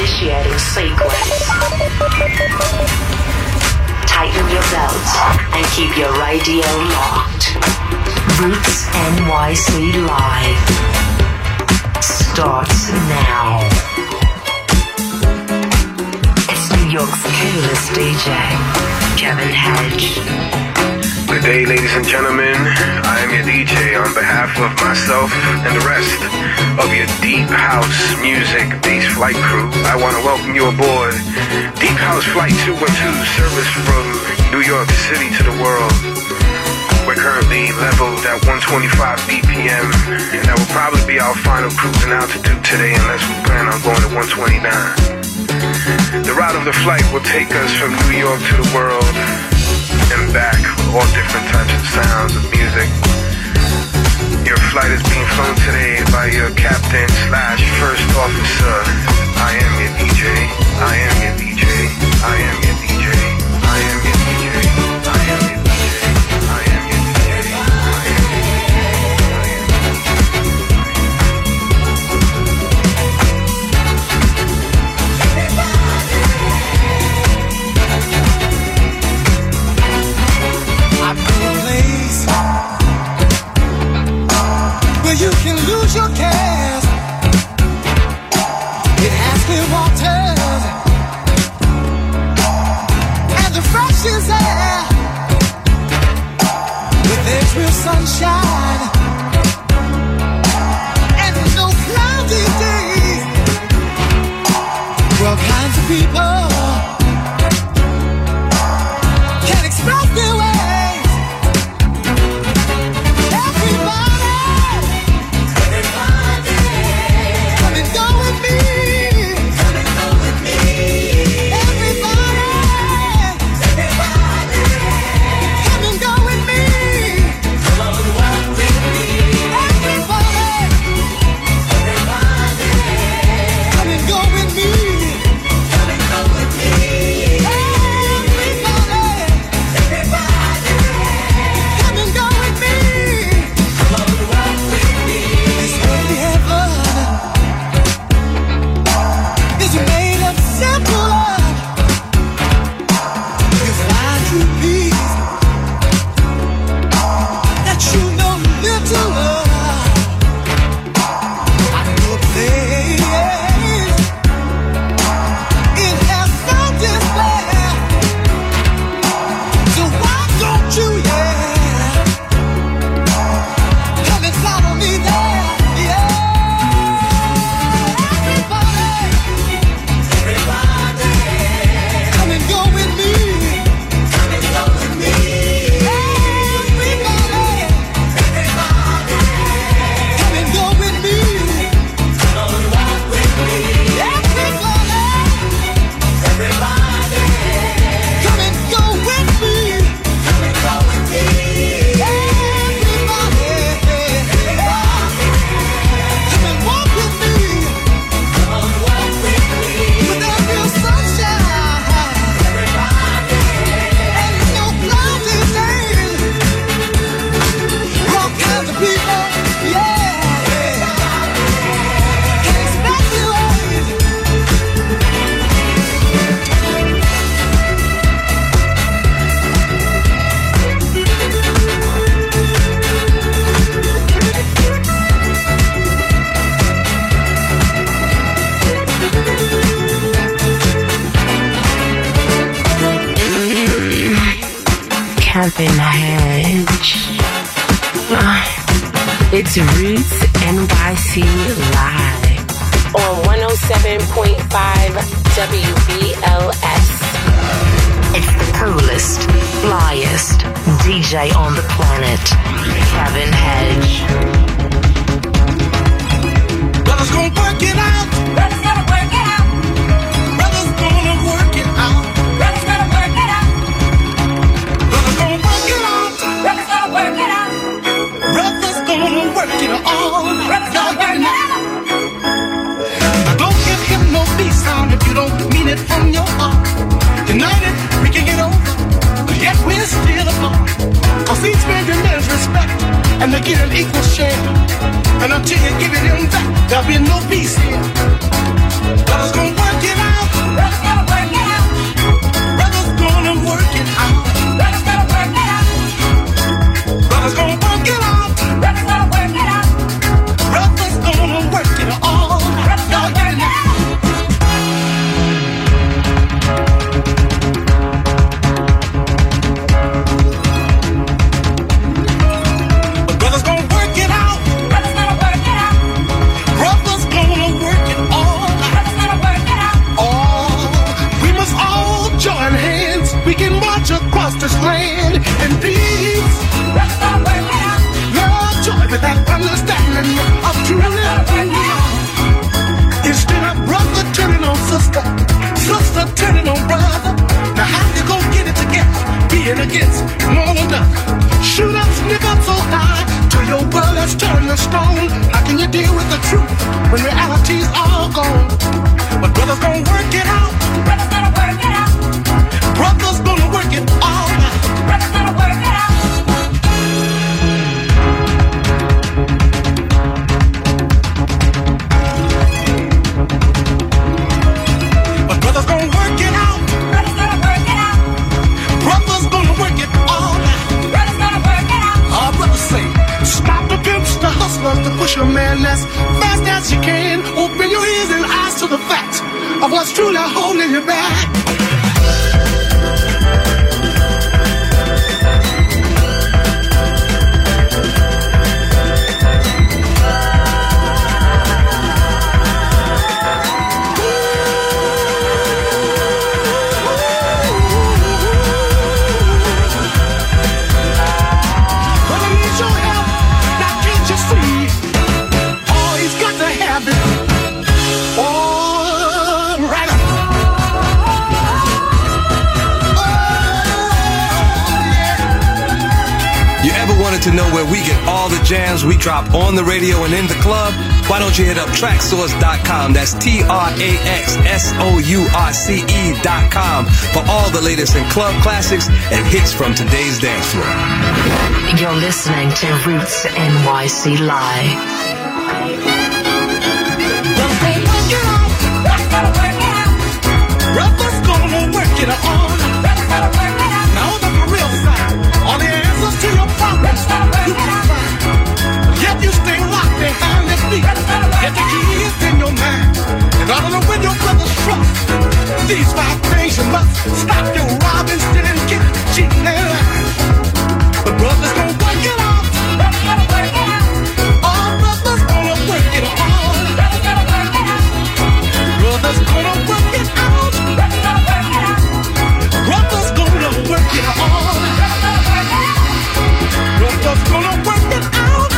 Initiating sequence. Tighten your belts and keep your radio locked. Roots NYC Live starts now. It's New York's coolest DJ, Kevin Hedge. Good day, ladies and gentlemen. I am your DJ on behalf of myself and the rest of your Deep House Music Bass Flight crew. I want to welcome you aboard Deep House Flight 212, service from New York City to the world. We're currently leveled at 125 BPM, and that will probably be our final cruising altitude today unless we plan on going to 129. The route of the flight will take us from New York to the world and back with all different types of sounds of music. Your flight is being flown today by your captain / first officer. I am your DJ. I am your DJ. I am your DJ. I am your DJ. I am your DJ. I am your DJ. You can lose your cares. It has clear waters and the freshest air. But there's real sunshine and no cloudy days. Well, kinds of people can express their ways. Kevin Hedge. It's Roots NYC Live on 107.5 WBLS. It's the coolest, flyest DJ on the planet, Kevin Hedge. Brothers gonna work it out. Brothers gonna work it out. Brothers gonna work it out. Brothers gonna work it out. Brothers gonna work it out. Brothers gonna work it out. Brothers gonna work it out. Brothers gonna work it out. Don't give him no peace sound if you don't mean it from your heart. United, we can get over, but yet we're still apart. Cause each man demands respect, and they get an equal share. And until you give it him back, there'll be no peace here. Brothers gonna work it out. promised land and peace. Brother's gonna work it out. Love, joy, with that understanding of true living. Instead of brother turning on sister, sister turning on brother. Now how you gonna get it together? Being against one another. Shoot up, snick up so high till your world has turned to stone. How can you deal with the truth when reality's all gone? But brother's gonna work it out. Brother's gonna work it out. Brother's gonna work it all out. Brother's gonna work it out. But brother's gonna work it out. Brother's gonna work it out. Brother's gonna work it all out. Brother's gonna work it out. Our brothers say, stop the pimps, the hustlers, to push your man as fast as you can. Open your ears and eyes to the facts of what's truly holding you back. Wanted to know where we get all the jams we drop on the radio and in the club? Why don't you hit up Traxsource.com? That's TRAXSOURCE.com for all the latest in club classics and hits from today's dance floor. You're listening to Roots NYC Live. Brother's gonna work it out. Brother's gonna work it on. Brother's gonna work it out. Now on the real side, all the answers to your problems you can find. Yet you stay locked behind the feet. Get the keys in your mind. In order to win your brother's trust, these 5 things you must stop your robbing, stealing, cheating, and lying. But brother's gonna work it out. Brother's gonna work it out. All brothers gonna work it on. Brother's gonna work it out. Brothers gonna work it out. Brother's gonna work it out. Brothers gonna work it on. Brothers gonna work it out.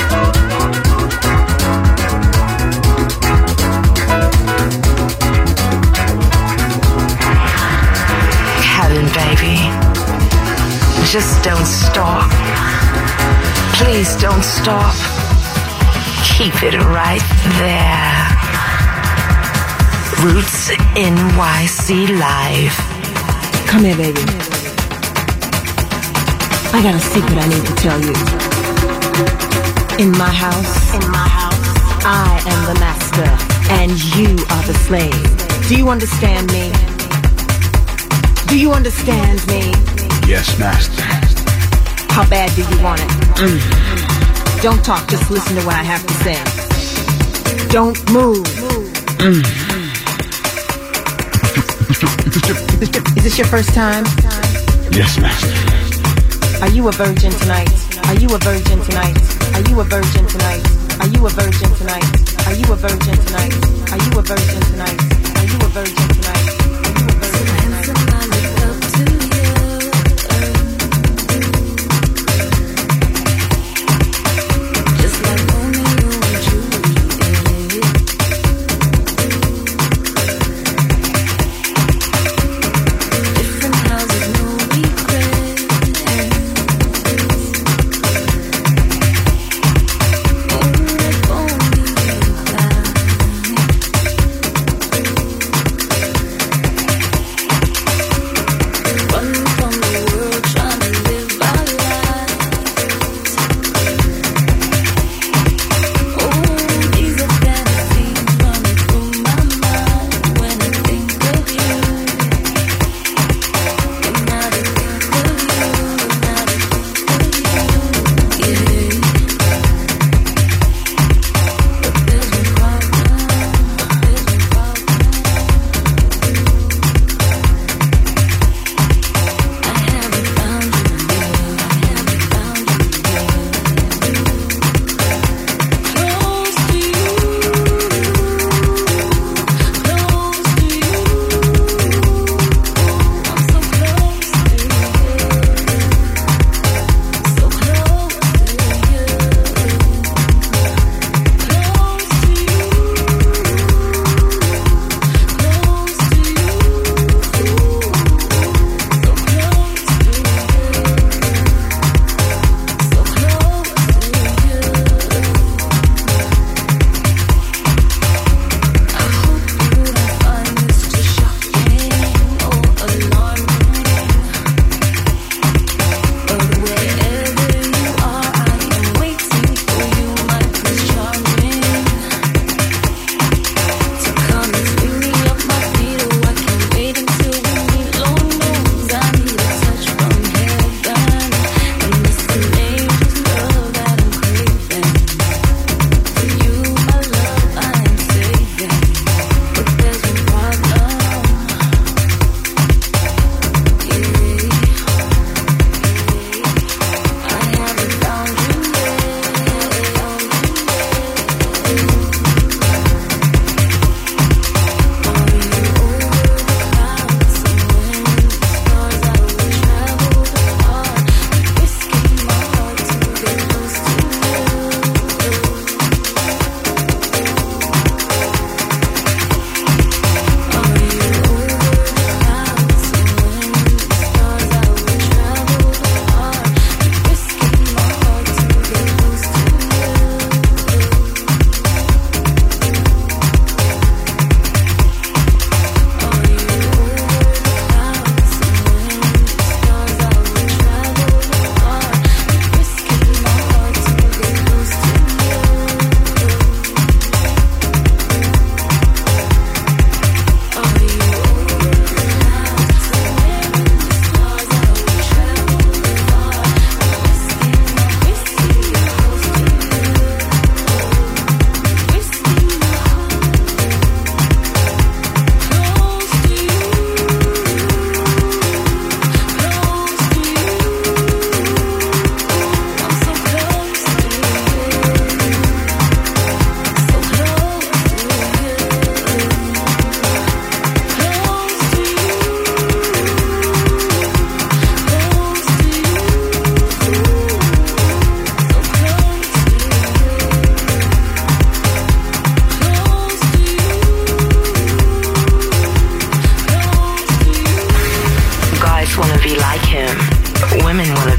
Kevin, baby, just don't stop. Please don't stop. Keep it right there. Roots NYC Live. Come here, baby. I got a secret I need to tell you. In my house, I am the master, and you are the slave. Do you understand me? Do you understand me? Yes, master. How bad do you want it? Don't talk, just listen to what I have to say. Don't move. Is this your first time? Yes, master. Are you a virgin tonight? Are you a virgin tonight? Are you a virgin tonight? Are you a virgin tonight? Are you a virgin tonight? Are you a virgin tonight? Are you a virgin tonight? Are you a virgin tonight?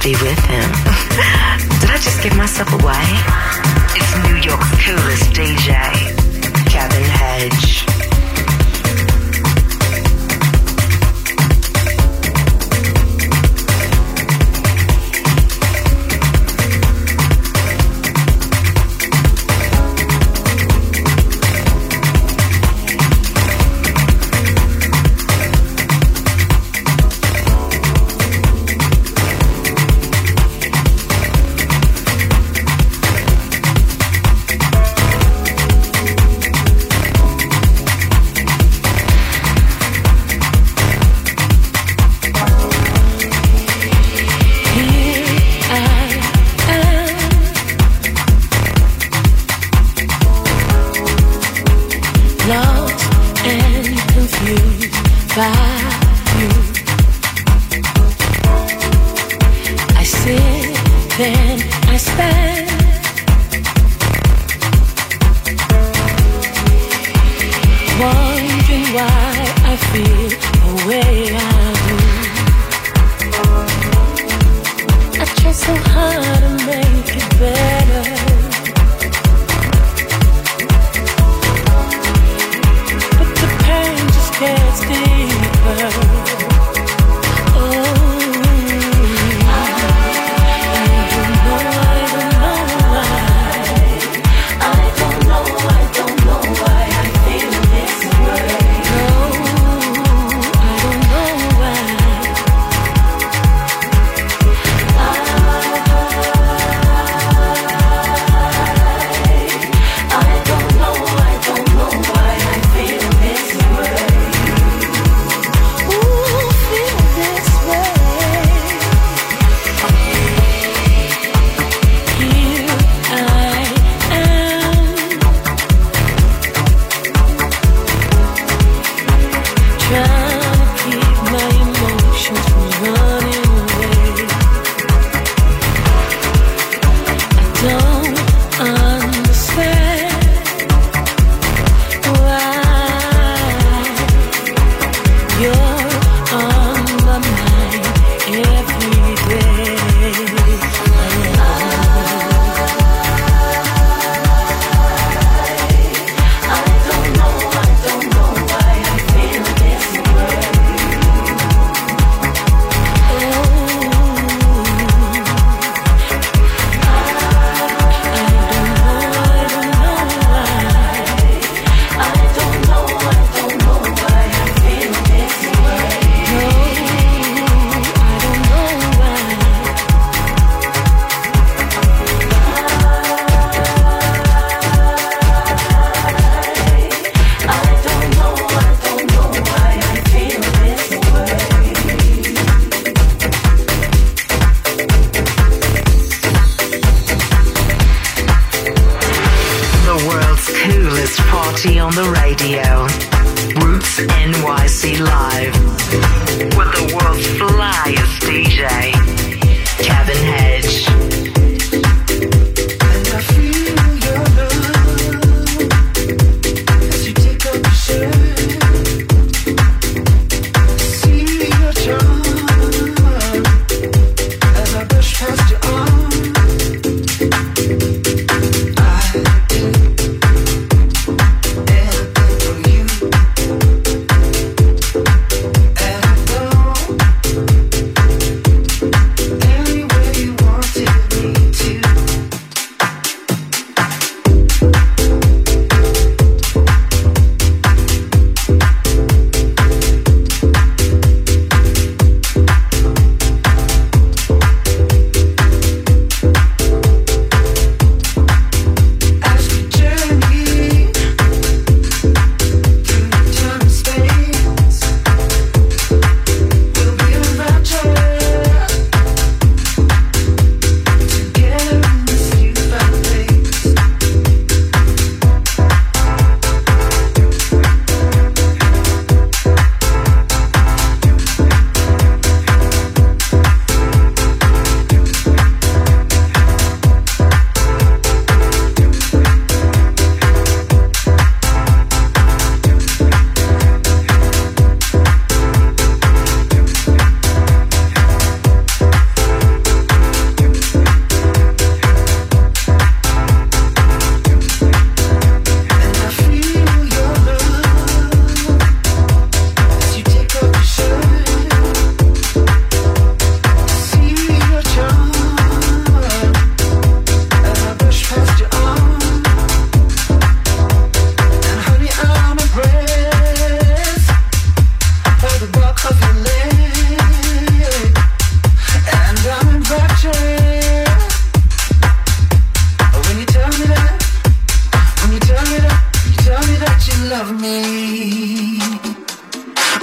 be with him. Did I just give myself away? It's New York's coolest DJ, Kevin Hedge.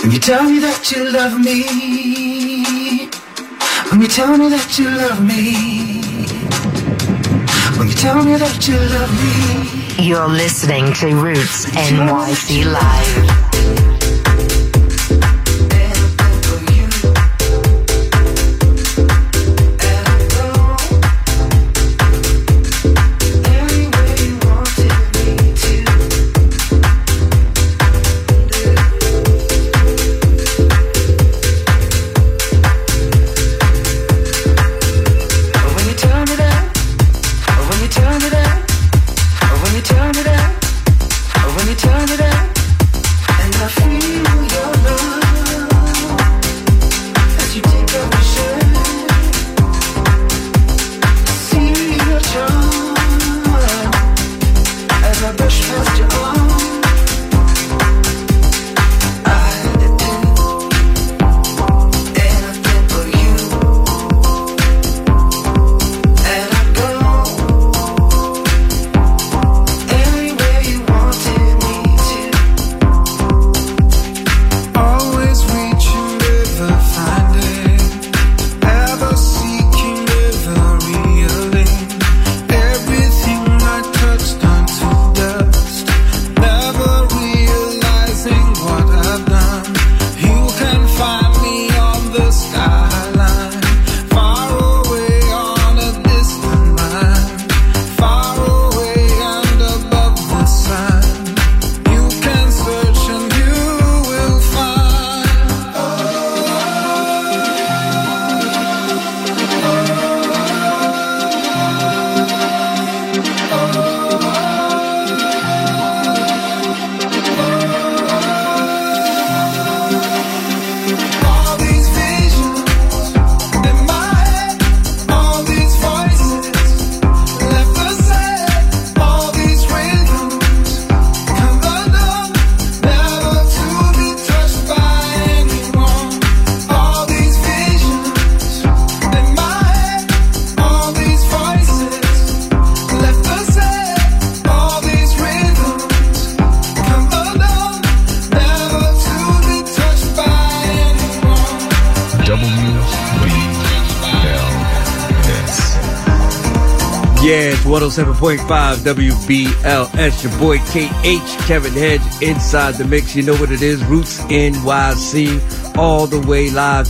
When you tell me that you love me, when you tell me that you love me, when you tell me that you love me. You're listening to Roots NYC Live. Yeah, it's 107.5 WBLS. Your boy KH, Kevin Hedge, inside the mix. You know what it is. Roots NYC, all the way live.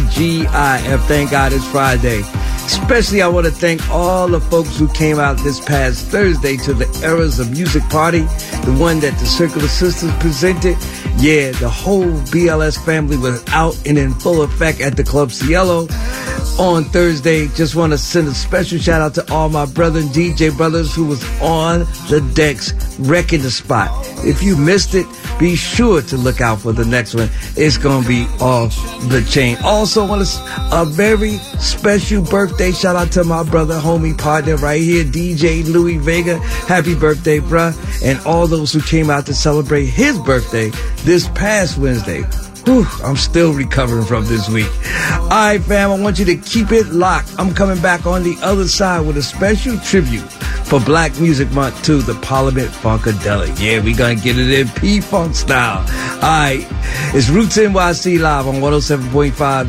TGIF. Thank God it's Friday. Especially I want to thank all the folks who came out this past Thursday to the Eras of Music Party, the one that the Circular Sisters presented. Yeah, the whole BLS family was out and in full effect at the Club Cielo on Thursday. Just want to send a special shout out to all my brother and DJ brothers who was on the decks wrecking the spot. If you missed it, be sure to look out for the next one. It's going to be off the chain. Also want a very special birthday shout out to my brother, homie, partner right here, DJ Louis Vega. Happy birthday, bruh. And all those who came out to celebrate his birthday this past Wednesday. Whew, I'm still recovering from this week. All right, fam, I want you to keep it locked. I'm coming back on the other side with a special tribute for Black Music Month to the Parliament Funkadelic. Yeah, we gonna get it in P-Funk style. All right, it's Roots NYC Live on 107.5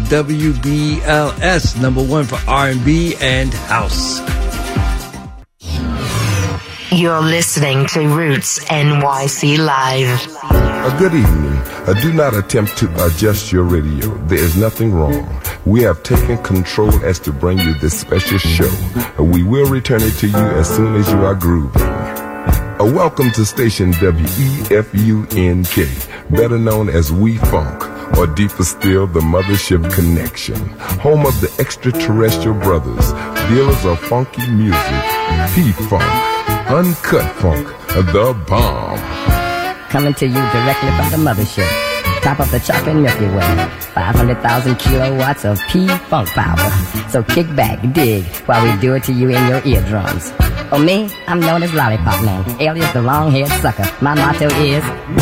WBLS, #1 for R&B and House. You're listening to Roots NYC Live. Good evening. Do not attempt to adjust your radio. There is nothing wrong. We have taken control as to bring you this special show. We will return it to you as soon as you are grooving. Welcome to station WEFUNK, better known as We Funk, or deeper still, the Mothership Connection, home of the extraterrestrial brothers, dealers of funky music, P-Funk, Uncut Funk, the bomb. Coming to you directly from the mothership. Top of the chopping Milky Way. 500,000 kilowatts of P-Funk power. So kick back, dig, while we do it to you in your eardrums. Oh, me? I'm known as Lollipop Man, alias the long-haired sucker. My motto is...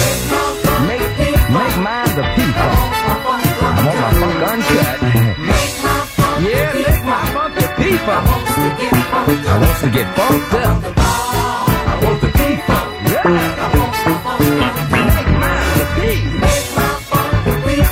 Make mine the P-Funk. I want my funk uncut. Yeah, make my funk the P-Funk. I want to get funked up. I want the P-Funk. Yeah. Make mine the P.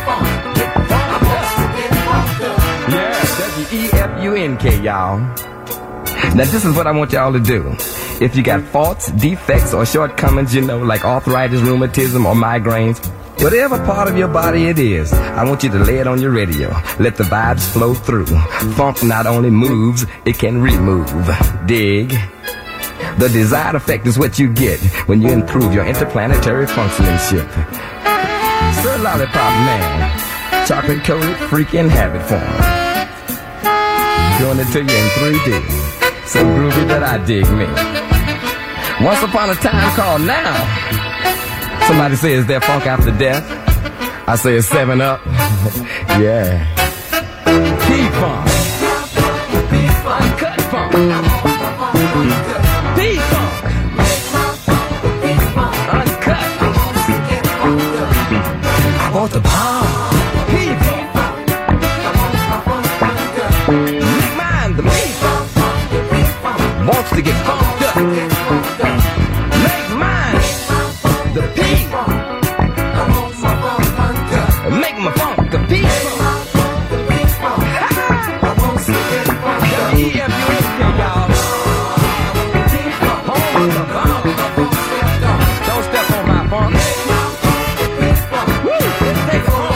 WNK, y'all. Now this is what I want y'all to do. If you got faults, defects, or shortcomings, you know, like arthritis, rheumatism, or migraines, whatever part of your body it is, I want you to lay it on your radio. Let the vibes flow through. Funk not only moves, it can remove. Dig? The desired effect is what you get when you improve your interplanetary functionship. Sir Lollipop Man, chocolate coated freaking habit form. Doing it to you in 3D. So groovy that I dig me. Once upon a time called now. Somebody says, is there funk after death? I say it's 7-Up. Yeah. P-Funk. Uncut funk. P-Funk. Uncut. I want the bomb. P-Funk. Make mine the P-Funk. Wants to get funked up. Make mine the P-Funk. Make my funk the P-Funk. Don't step on my funk. Woo, let's take it home.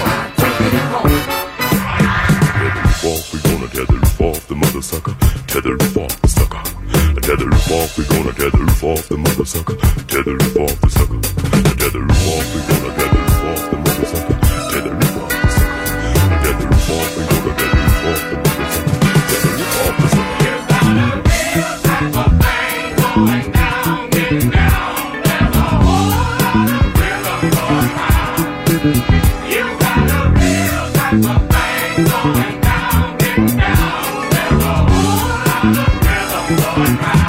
We gonna tether roof off the mother sucker. Tether roof off the sucker. Tether roof off, we gonna tether roof off the mother sucker. Tether roof off the sucker. Tether roof off, we gonna tether roof off the mother sucker. Tether roof off the sucker. Tether roof off, we gonna tether roof off the mother sucker. Tether roof off the sucker. You got a real type of thing going down, getting down. There's a whole lot of rhythm going round. You got a real type of thing going down, getting down. There's a whole lot of rhythm going round.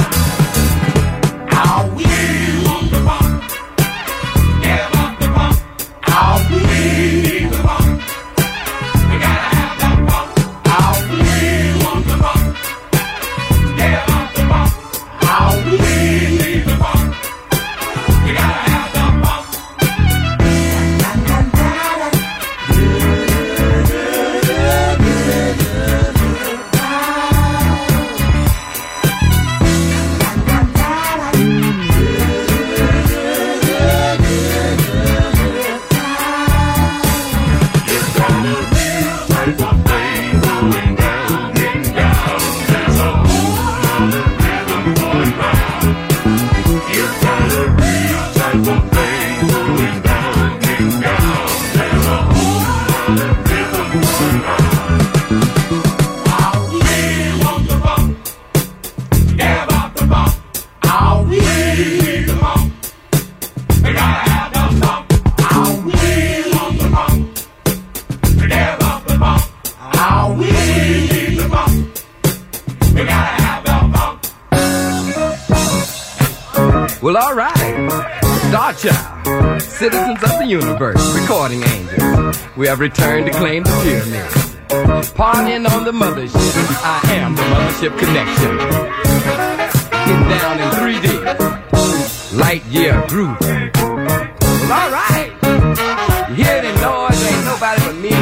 Well, all right. Star Child, citizens of the universe, recording angels, we have returned to claim the pyramid. Partying on the mothership, I am the mothership connection. Getting down in 3D, light year groove. Well, all right. You hear the noise, ain't nobody but me and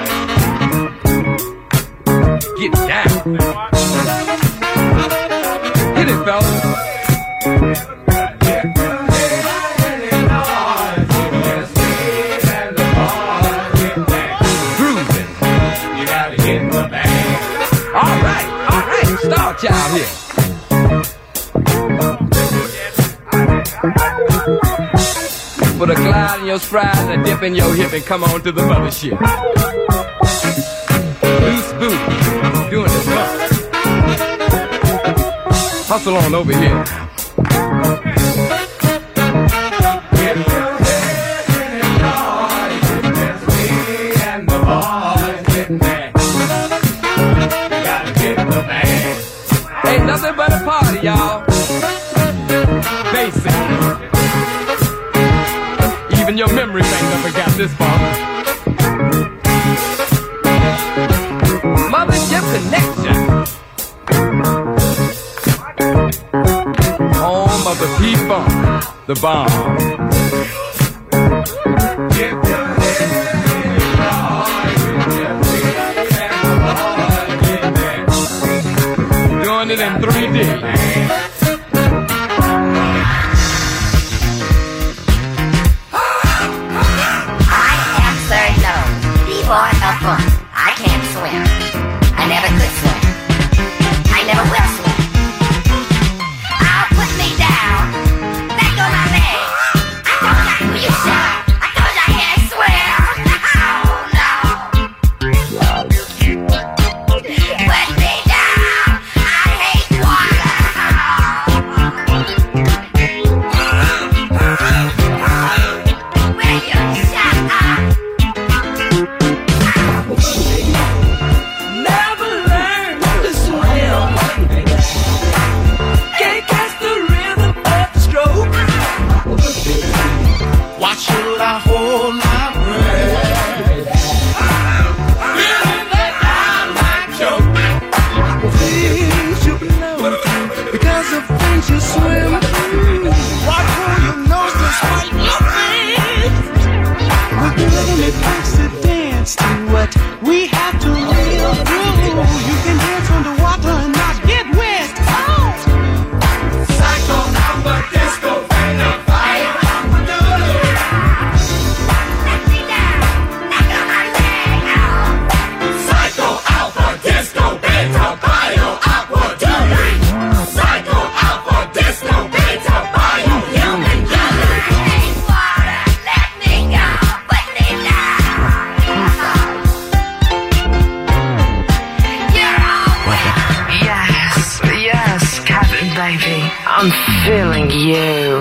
the boys. Get down. Hit it, fellas. Star Child here. Put a glide in your stride and a dip in your hip and come on to the mothership. Loose booty, doing the bump. Hustle on over here. Ain't nothing but a party, y'all. Basic. Even your memory bank never got this far. Mothership connection. Home of the P-Funk, the bomb. living in 3D. I am Sir Nose, B-boy of fun. I can't swim. I never could swim. I never will swim. I'll put me down. Let go my legs. I told you, will you shut up? I told you I can't swim. Oh no. Put me down. I hate water. Will you shut up? Never learned to swim. Can't catch the rhythm of the stroke. Why should I hold my breath? Feeling that I might choke. Things you know because of things you swim through. Why pull your nose despite your face? We're giving it place to dance to what we have to live through. You can dance underwater and not get wet. Oh. Psycho, alpha, disco, beta, fire, alpha, doodle. Let me down. Let go my leg. Psycho, alpha, disco, beta, bio, aqua, doodle. Psycho, alpha, disco, beta, bio, human, doodle. I hate water. Let me go. Put me down. You're all wet. Yes, yes, Captain Baby. I'm feeling you.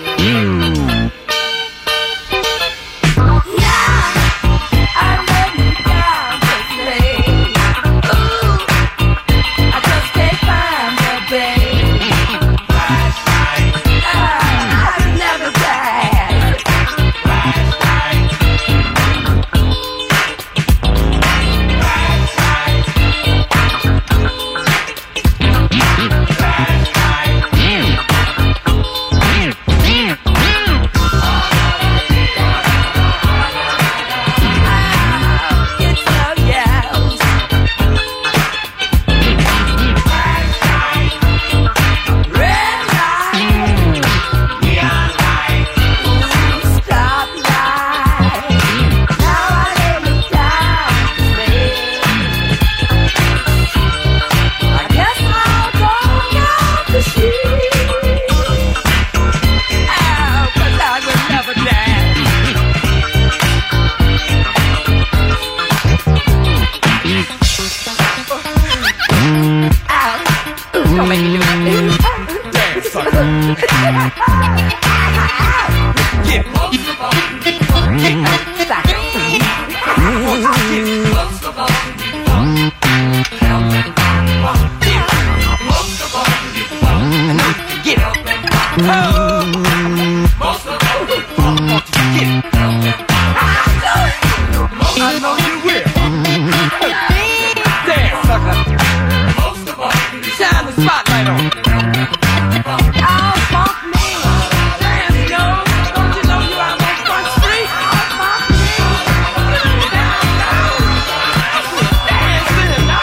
Don't make me do that. Damn, sucker. Get I know you will. Damn, sucker. Shine the spotlight on me. Oh, funk me. Damn, yo. Don't you know you out on Front Street? Dancing. No.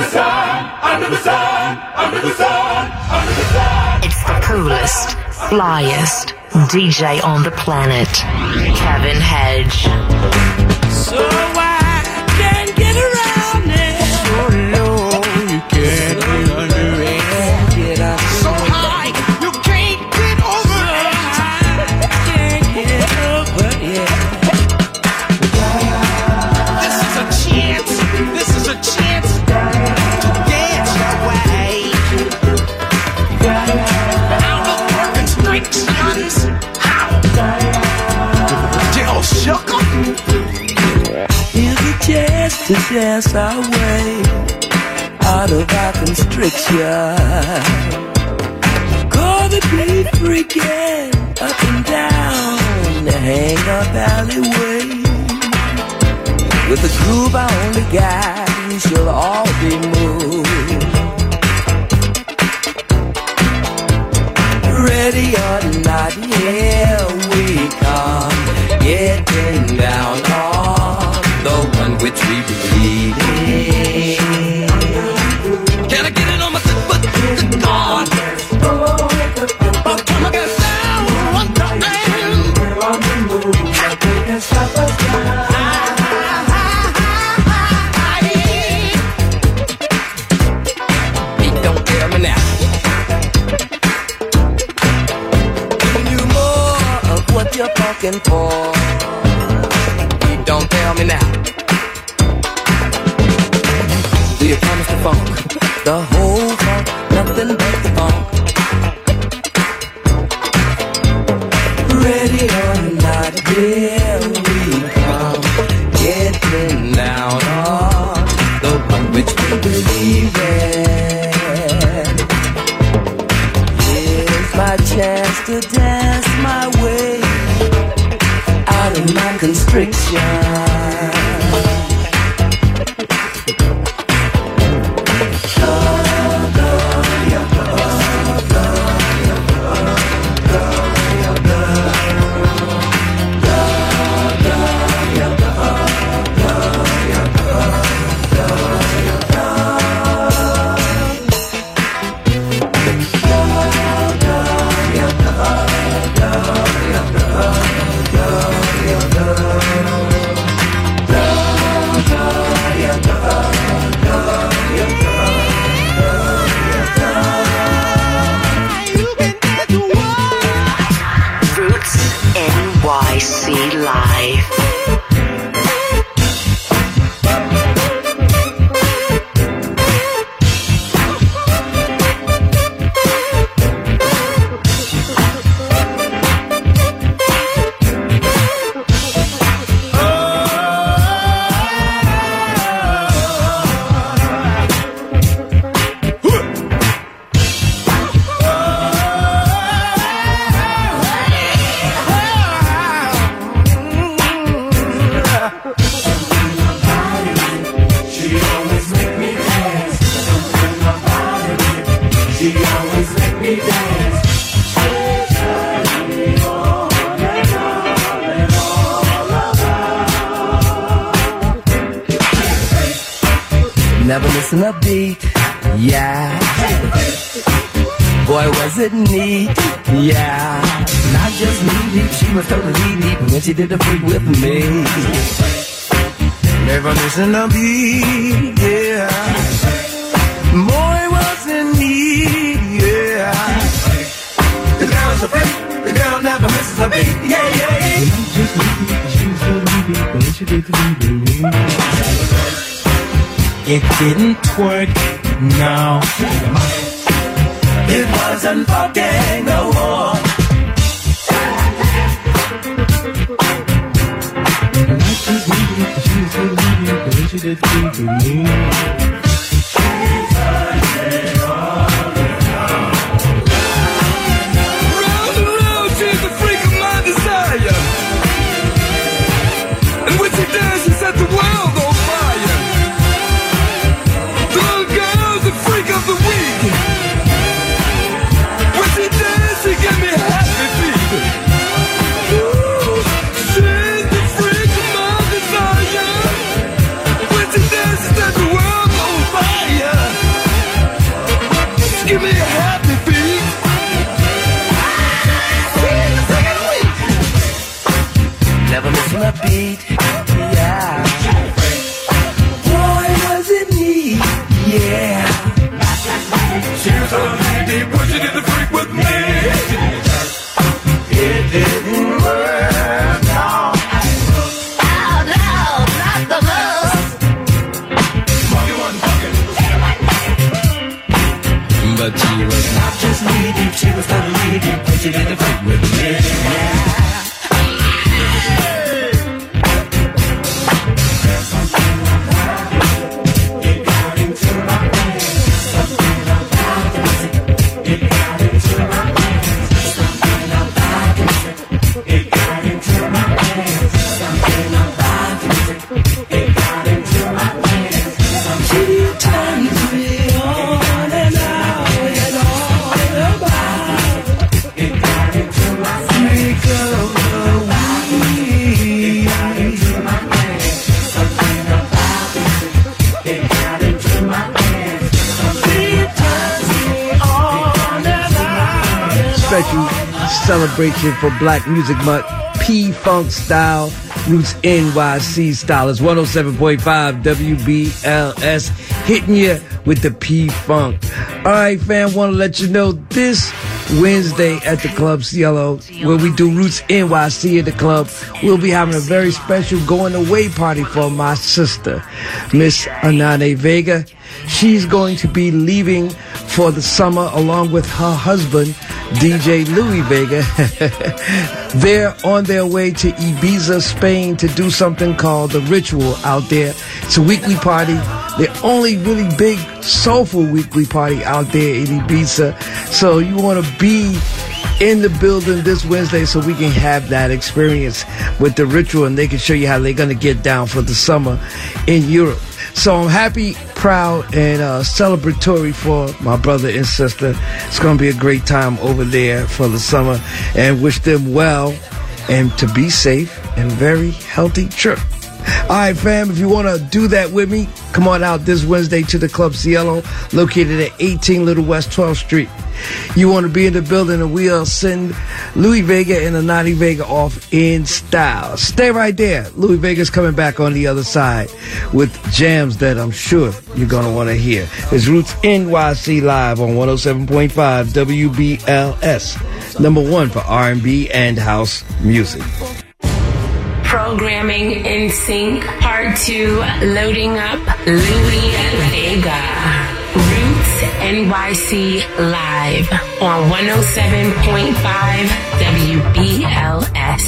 It's the coolest, flyest DJ on the planet, Kevin Hedge. So I can't get around it. So low, you can't get under it. So high, you can't get over it. So high, can't get over it. This is a chance. This is a chance to dance your way out of your constrictions. Jill shook 'em. Here's a chance to dance our way out of our constriction. Gonna be freaking up and down the hang-up alleyway. With a groove I only got, we shall all be moved. Ready or not, here we come, getting down on the one which we believe in. Can I get it on my foot? God. But can I get down one time? He don't care me now. What you're fucking for? You don't tell me now. Do you promise the funk? The whole funk, nothing but the funk. Ready or not, here we come, getting down on the one which we believe in. Here's my chance to dance my way out of my constriction. Never missing a beat, yeah. Boy, was it neat, yeah. Not just me deep, she was totally deep when she did the freak with me. Never missing a beat, yeah. Boy, was it neat, yeah. The girl's a freak, the girl never misses a beat, yeah, yeah. Not just me deep, she was totally deep when she did the freak with me. It didn't twerk, no. It wasn't fucking no more. And I just needed it, she was so needed, but when she did think with me. Round and round, she's the freak of my desire. And when she dances, she set the world on fire. The freak of the week. When she dances, she give me happy feet. Ooh, she's the freak of my desire. When she dances, that's the world on So lady, would you get the freak with me? It didn't work, no. Oh no, not the moves. Monkey wasn't fucking. But she was not just needy, she was not needy. Would you get the freak with me? Special celebration for Black Music Month, P-Funk style, Roots NYC style. It's 107.5 WBLS, hitting you with the P-Funk. All right, fam, want to let you know this Wednesday at the Club Cielo, where we do Roots NYC at the club, we'll be having a very special going away party for my sister, Miss Anane Vega. She's going to be leaving for the summer along with her husband, DJ Louis Vega. They're on their way to Ibiza, Spain to do something called The Ritual out there. It's a weekly party. The only really big soulful weekly party out there in Ibiza. So you want to be in the building this Wednesday so we can have that experience with The Ritual and they can show you how they're going to get down for the summer in Europe. So I'm happy, proud, and celebratory for my brother and sister. It's going to be a great time over there for the summer and wish them well and to be safe and very healthy trip. All right, fam, if you want to do that with me, come on out this Wednesday to the Club Cielo, located at 18 Little West 12th Street. You want to be in the building and we'll send Louis Vega and Anani Vega off in style. Stay right there. Louis Vega's coming back on the other side with jams that I'm sure you're going to want to hear. It's Roots NYC Live on 107.5 WBLS, number one for R&B and house music. Programming in sync, part 2, loading up Louis Vega. Roots NYC Live on 107.5 WBLS.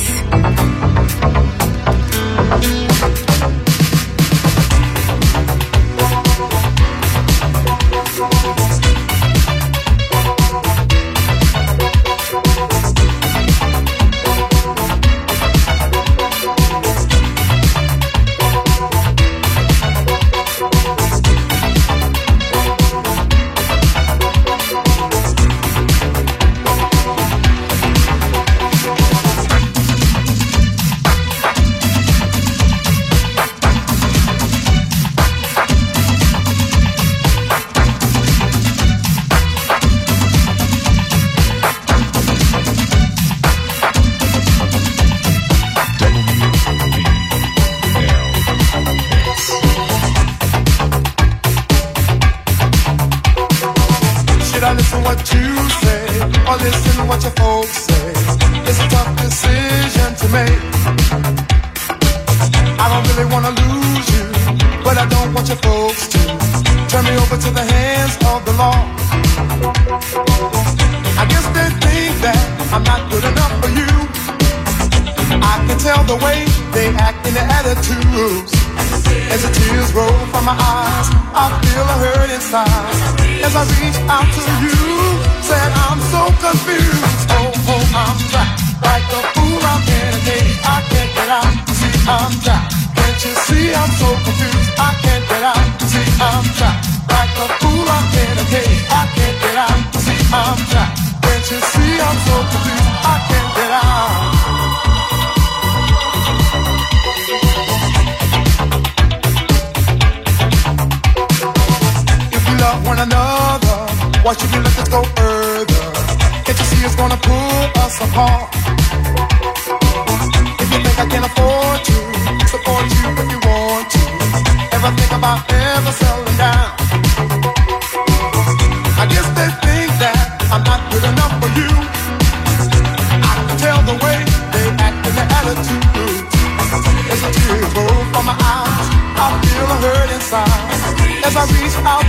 Ever think about ever settling down? I guess they think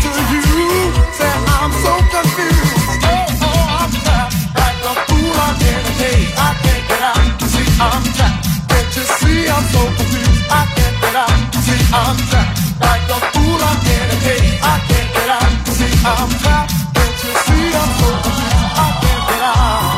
to you. Say I'm so confused. Oh, I'm trapped like a fool. I can't get out. See, I'm trapped. Can't you see I'm so confused? I can't get out. See, I'm trapped like a fool. I can't get out. See, I'm trapped. Can't you see I'm so confused? I can't get out.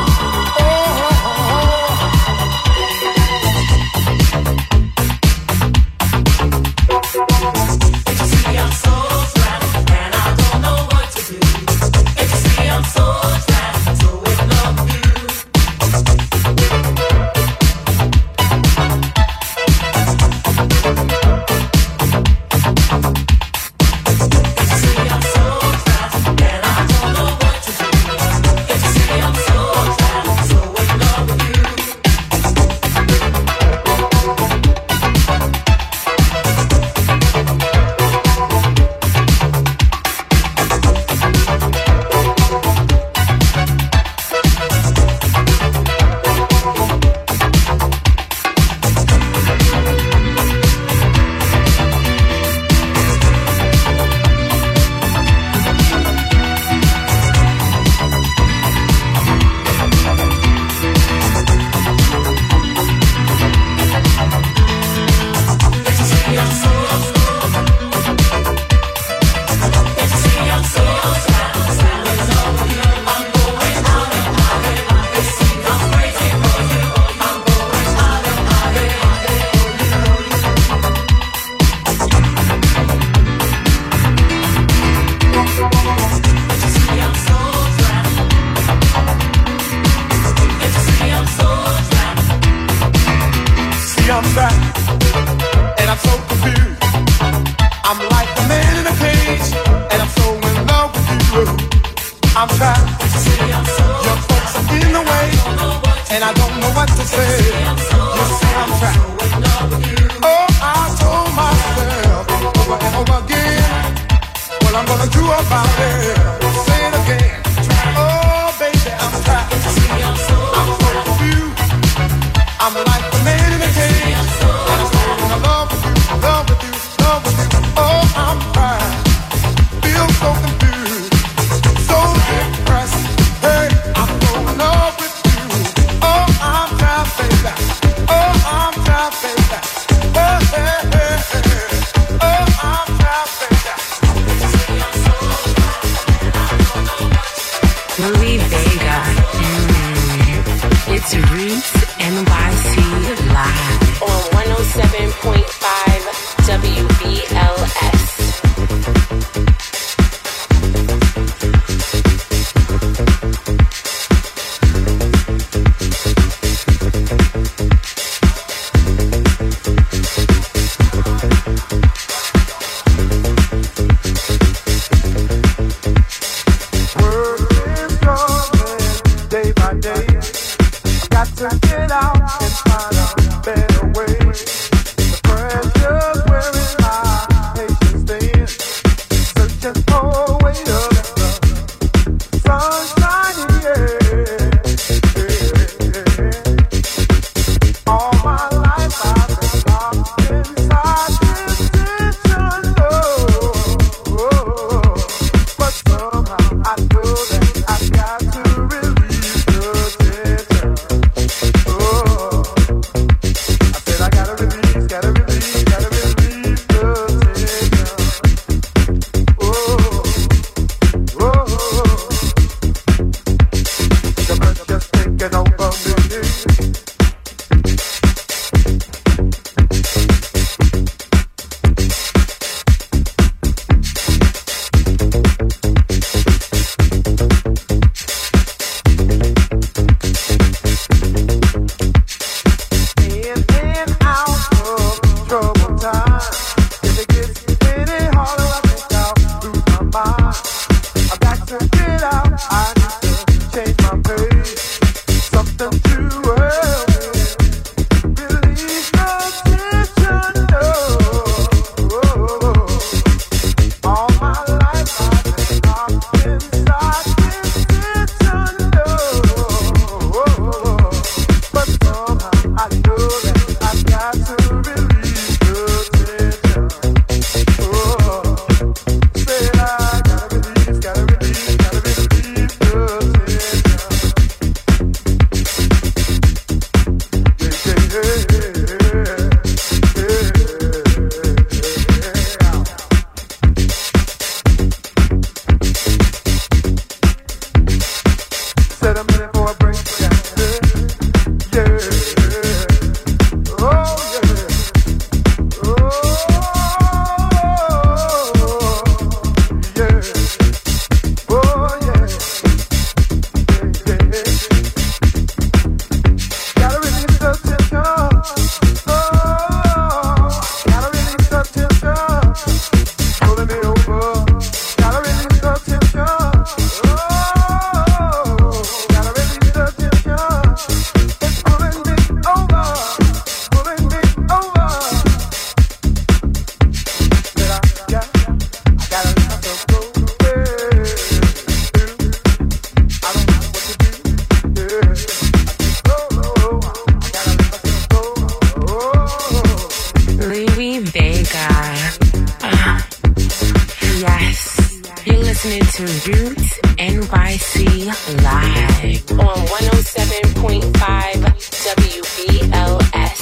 listening to Roots NYC Live on 107.5 WBLS.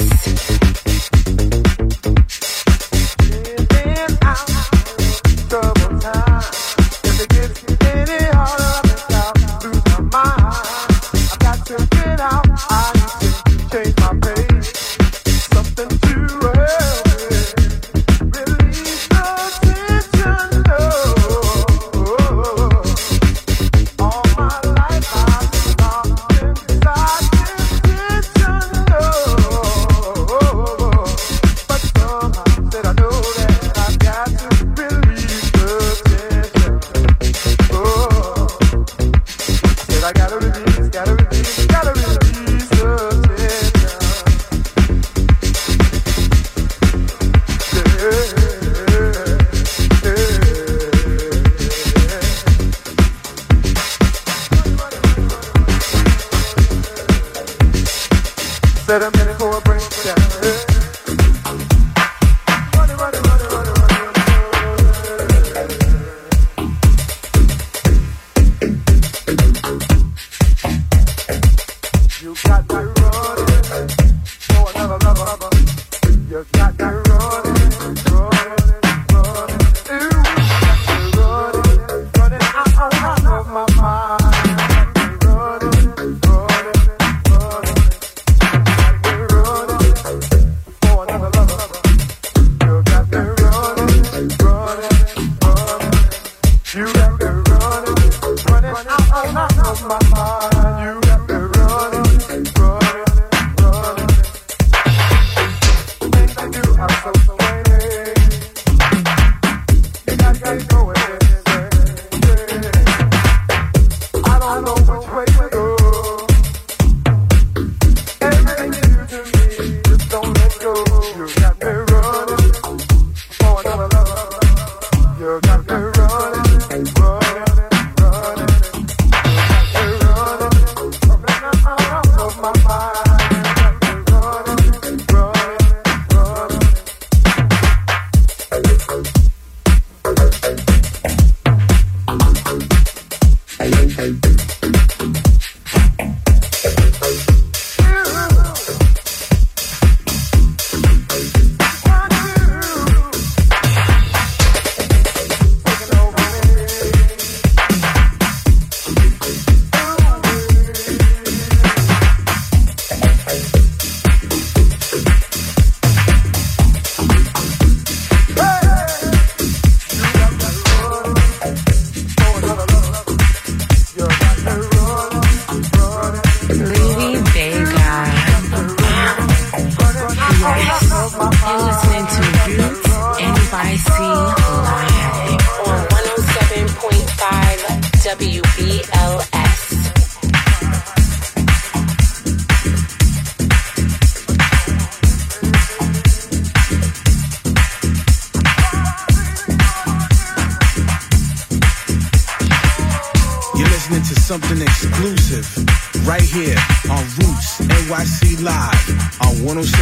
Something exclusive right here on Roots NYC Live on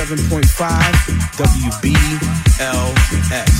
107.5 WBLS.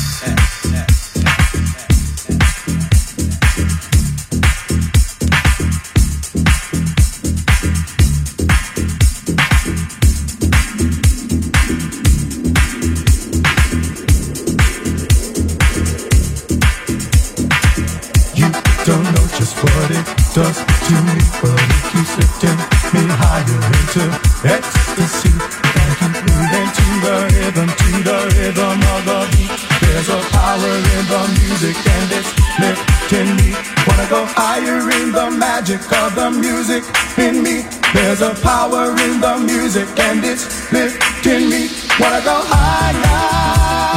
Don't know just what it does to me, but it keeps lifting me higher into ecstasy. And keep moving to the rhythm of the beat. There's a power in the music and it's lifting me. Wanna go higher in the magic of the music in me. There's a power in the music and it's lifting me. Wanna go higher.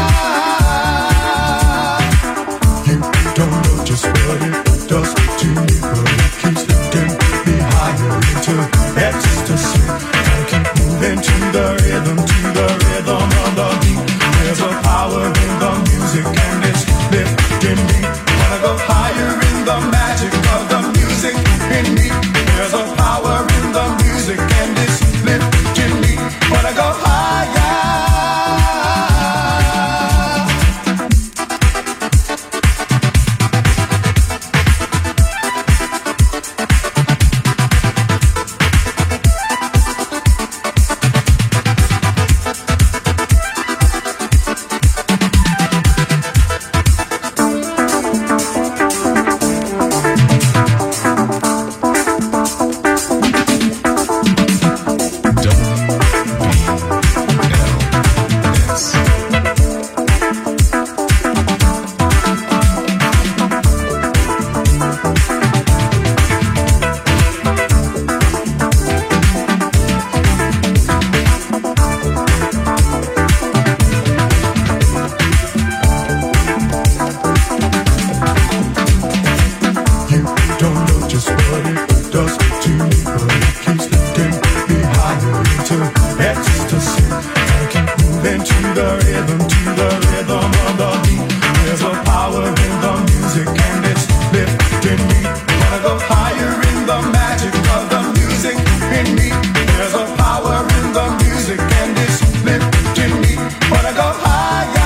You don't know just what it does to me, but it keeps lifting me higher into ecstasy. I keep moving to the rhythm of the beat. There's a power in the music and it's lifting me. Wanna go higher in the magic of the music in me. There's a power in the music and it's lifting me. Wanna go higher. in me. Wanna go higher in the magic of the music in me. There's a power in the music and it's lifting me. Wanna go higher,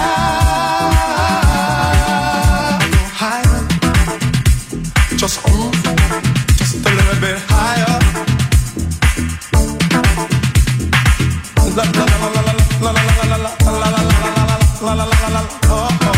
higher. Just move, just a little bit higher. La la la la la la la la la la la la la la la. Oh oh.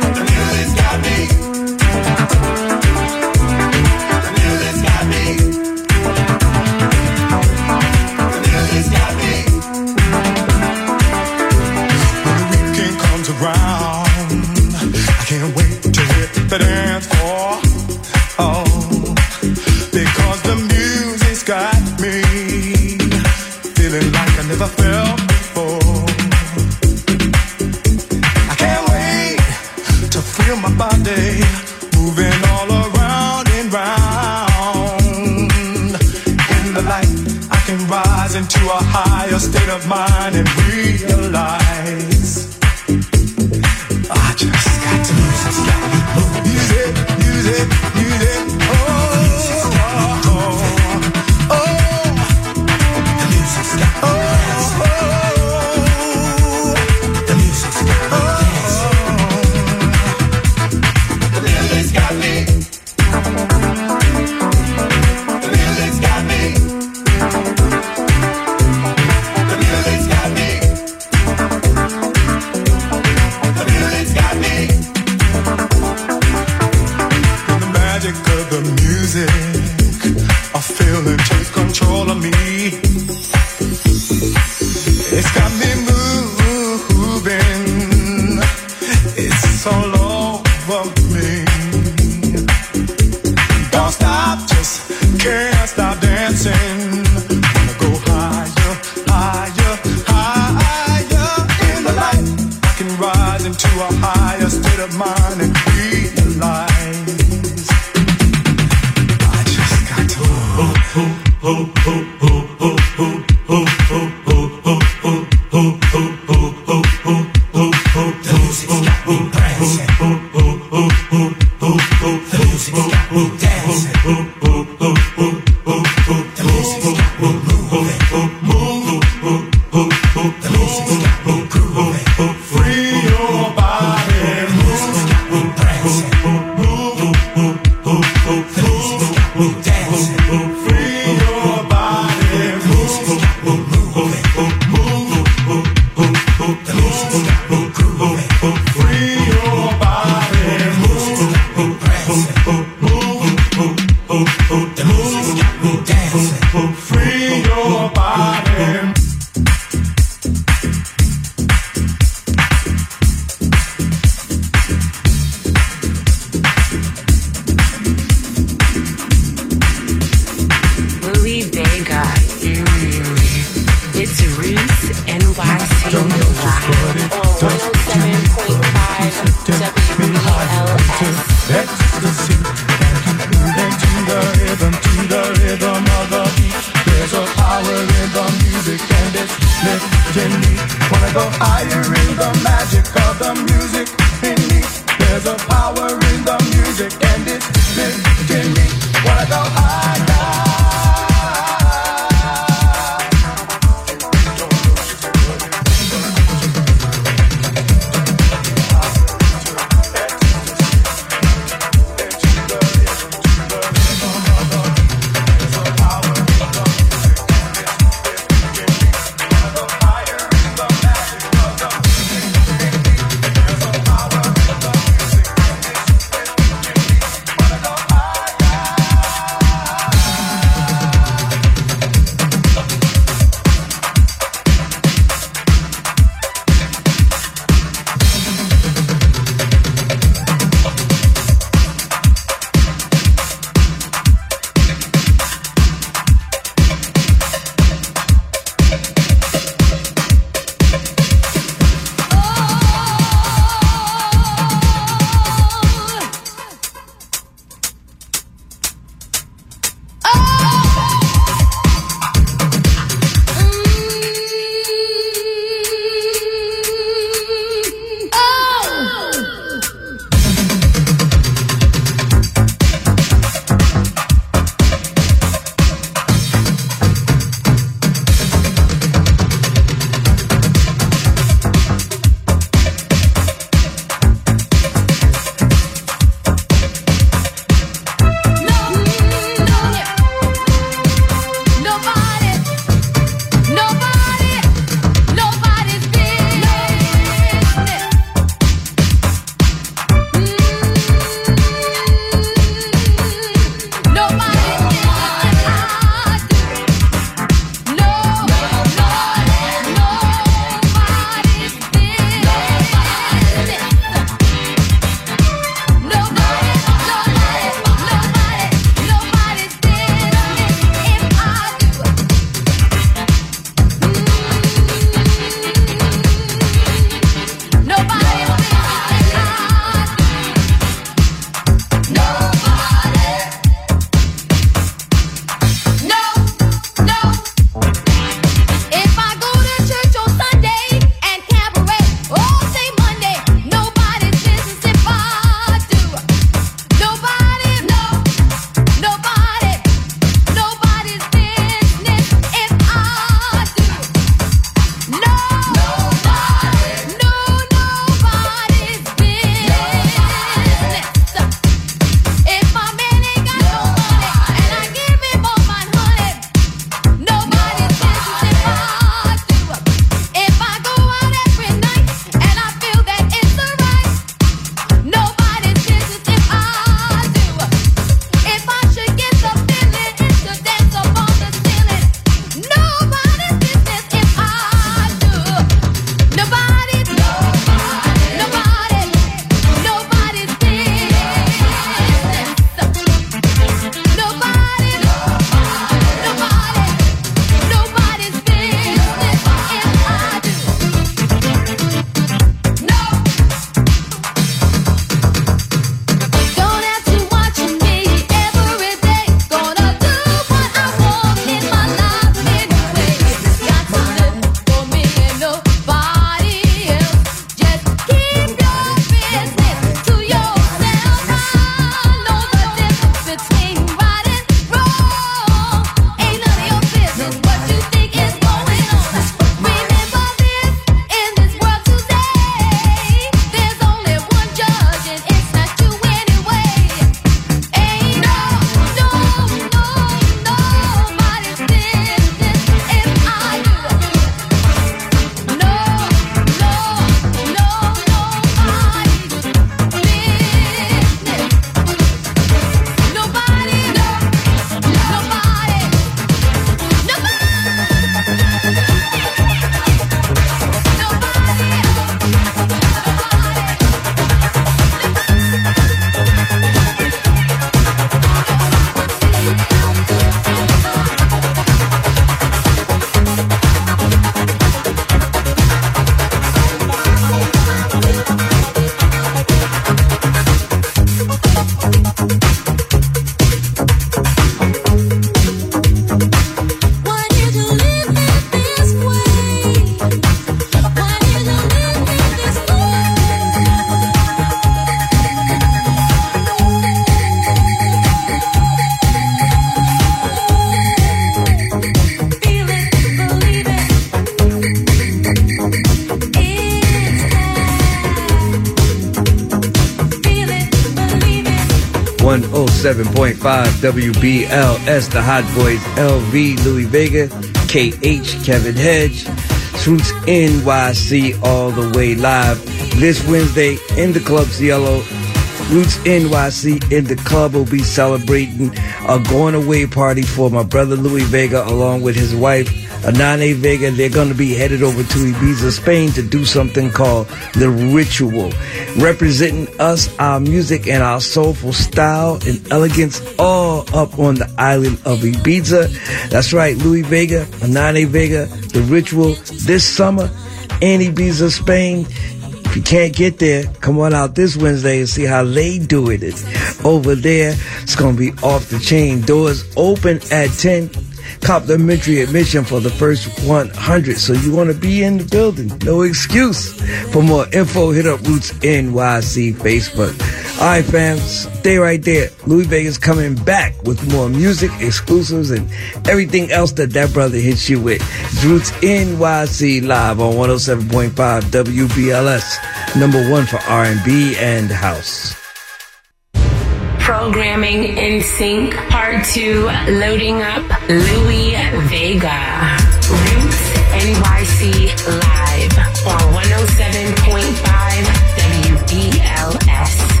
107.5 WBLS, the Hot Boys, LV, Louis Vega, KH, Kevin Hedge. Roots NYC all the way live this Wednesday in the Club Cielo. Roots NYC in the club will be celebrating a going away party for my brother Louis Vega along with his wife Anane Vega. They're going to be headed over to Ibiza, Spain to do something called The Ritual, representing us, our music, and our soulful style and elegance all up on the island of Ibiza. That's right, Louis Vega, Anane Vega, The Ritual this summer in Ibiza, Spain. If you can't get there, come on out this Wednesday and see how they do it over there. It's going to be off the chain. Doors open at 10. Complimentary admission for the first 100. So you want to be in the building. No excuse. For more info, hit up Roots NYC Facebook. All right, fam, stay right there. Louis Vega's coming back with more music, exclusives, and everything else that brother hits you with. It's Roots NYC live on 107.5 WBLS, number one for R&B and house. Programming in Sync, Part 2, loading up Louis Vega. Roots NYC live on 107.5 WBLS.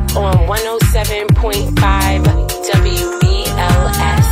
on 107.5 WBLS.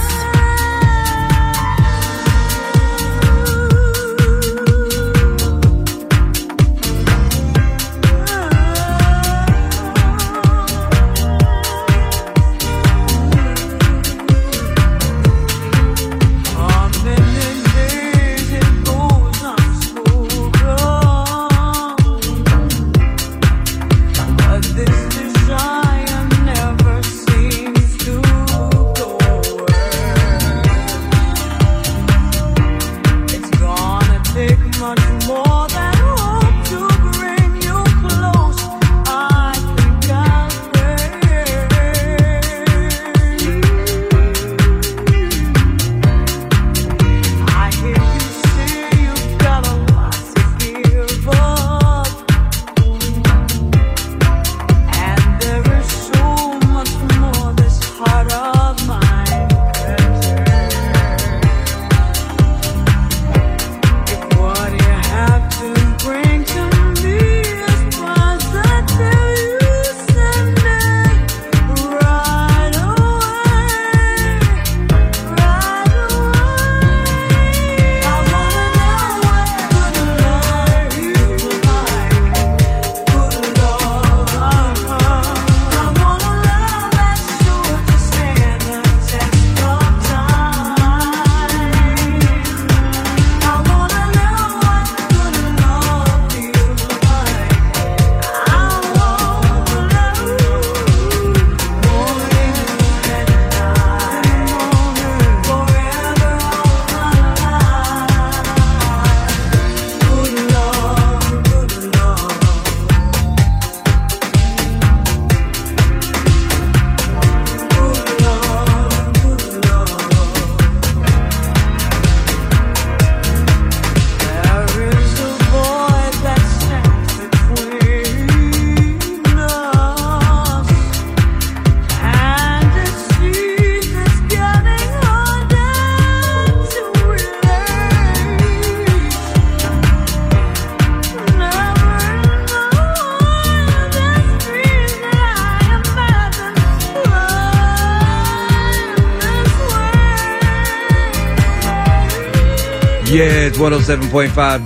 Yeah, it's 107.5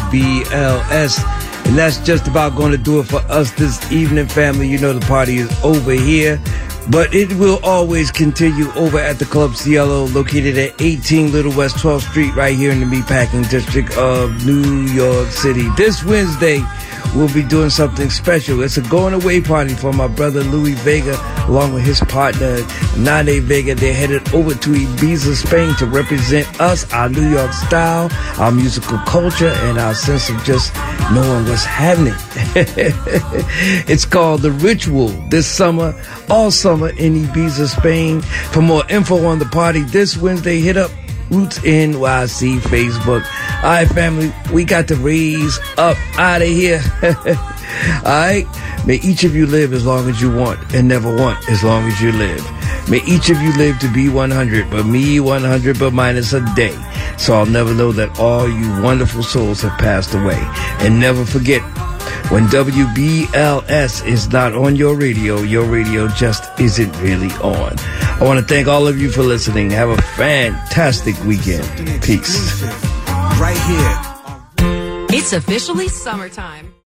WBLS. And that's just about going to do it for us this evening, family. You know the party is over here. But it will always continue over at the Club Cielo, located at 18 Little West 12th Street, right here in the Meatpacking District of New York City. This Wednesday, we'll be doing something special. It's a going-away party for my brother Louis Vega, along with his partner Nane Vega. They're headed over to Ibiza, Spain to represent us, our New York style, our musical culture, and our sense of just knowing what's happening. It's called The Ritual this summer, all summer in Ibiza, Spain. For more info on the party this Wednesday, hit up Roots NYC Facebook. All right, family, we got to raise up out of here. All right, may each of you live as long as you want and never want as long as you live. May each of you live to be 100, but me 100 but minus a day. So I'll never know that all you wonderful souls have passed away. And never forget, when WBLS is not on your radio just isn't really on. I want to thank all of you for listening. Have a fantastic weekend. Peace. Right here. It's officially summertime.